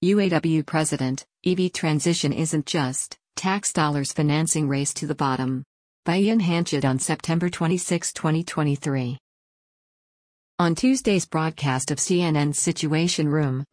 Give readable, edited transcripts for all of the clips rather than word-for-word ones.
UAW President, EV Transition Isn't Just Tax Dollars Financing Race to the Bottom. By Ian Hanchett on September 26, 2023. On Tuesday's broadcast of CNN's Situation Room,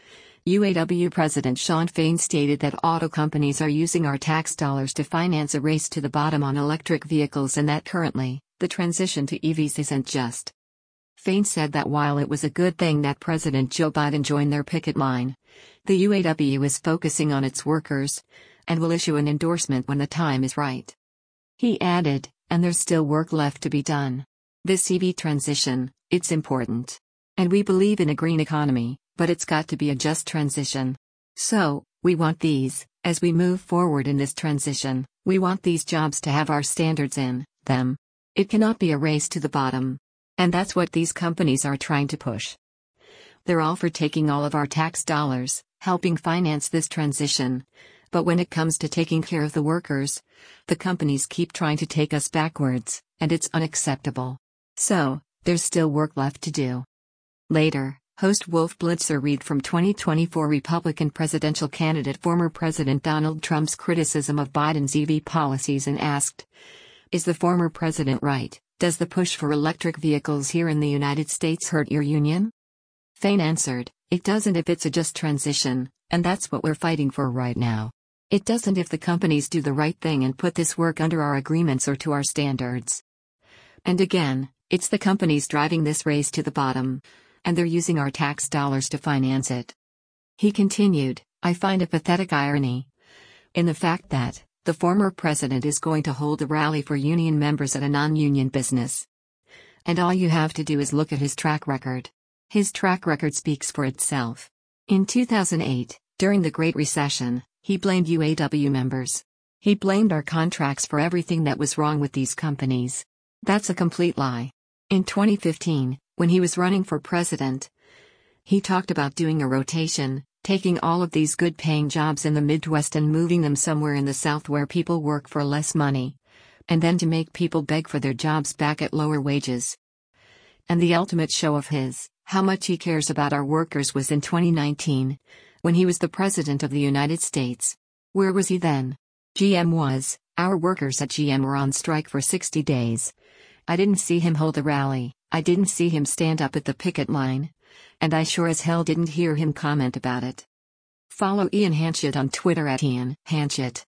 UAW President Shawn Fain stated that auto companies are using our tax dollars to finance a race to the bottom on electric vehicles and that currently, the transition to EVs isn't just. Fain said that while it was a good thing that President Joe Biden joined their picket line, the UAW is focusing on its workers, and will issue an endorsement when the time is right. He added, and there's still work left to be done. This EV transition, it's important. And we believe in a green economy, but it's got to be a just transition. So, we want these, as we move forward in this transition, we want these jobs to have our standards in them. It cannot be a race to the bottom. And that's what these companies are trying to push. They're all for taking all of our tax dollars, helping finance this transition. But when it comes to taking care of the workers, the companies keep trying to take us backwards, and it's unacceptable. So, there's still work left to do. Later, host Wolf Blitzer read from 2024 Republican presidential candidate former President Donald Trump's criticism of Biden's EV policies and asked, "Is the former president right? Does the push for electric vehicles here in the United States hurt your union?" Fain answered, "It doesn't if it's a just transition, and that's what we're fighting for right now. It doesn't if the companies do the right thing and put this work under our agreements or to our standards. And again, it's the companies driving this race to the bottom, and they're using our tax dollars to finance it." He continued, "I find a pathetic irony in the fact that the former president is going to hold a rally for union members at a non-union business. And all you have to do is look at his track record. His track record speaks for itself. In 2008, during the Great Recession, he blamed UAW members. He blamed our contracts for everything that was wrong with these companies. That's a complete lie. In 2015, when he was running for president, he talked about doing a rotation, taking all of these good-paying jobs in the Midwest and moving them somewhere in the South where people work for less money, and then to make people beg for their jobs back at lower wages. And the ultimate show of how much he cares about our workers was in 2019, when he was the President of the United States. Where was he then? GM was. Our workers at GM were on strike for 60 days. I didn't see him hold a rally, I didn't see him stand up at the picket line. And I sure as hell didn't hear him comment about it." Follow Ian Hanchett on Twitter at Ian Hanchett.